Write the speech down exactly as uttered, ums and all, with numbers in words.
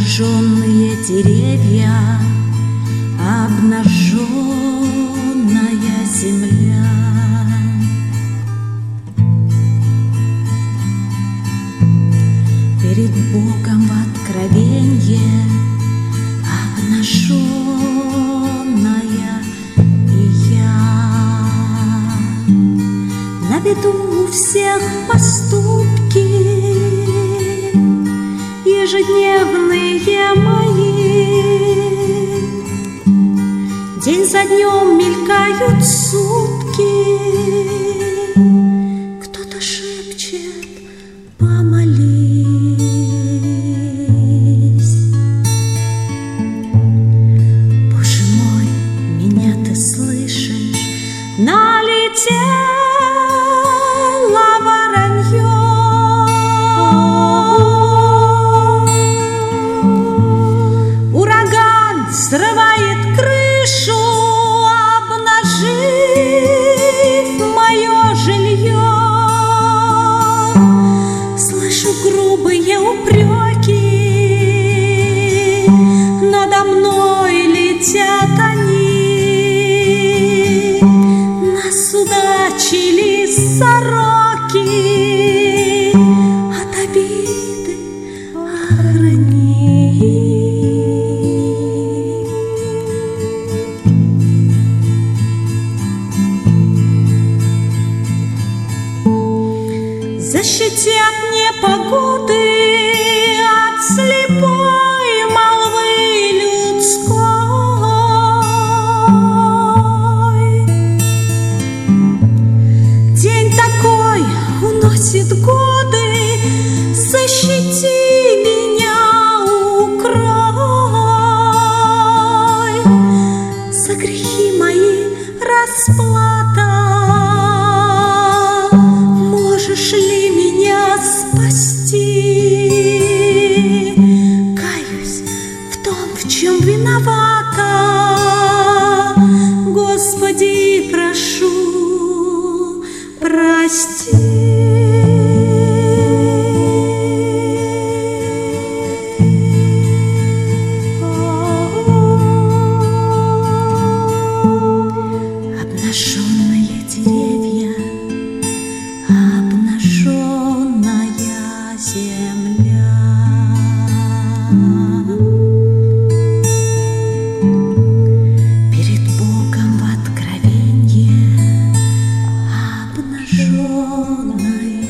Обнаженные деревья, обнаженная земля. Перед Богом в откровенье обнаженная и я. На виду у всех поступки ежедневные мои. День за днем мелькают сутки. Кто-то шепчет: помолись. Боже мой, меня ты слышишь? Налетело воронье. Срывает крышу, обнажив мое жилье. Слышу грубые упреки, надо мной летят они. Нас судачили сороки, от обиды охрани. Защити от непогоды, от слепой молвы людской. День такой уносит годы, защити меня, укрой. За грехи мои расплата. Можешь ли меня спасти? Каюсь в том, в чем виновата. Господи, прошу, прости. Обнаженные деревья, обнаженная земля. Перед Богом в откровенье обнаженная.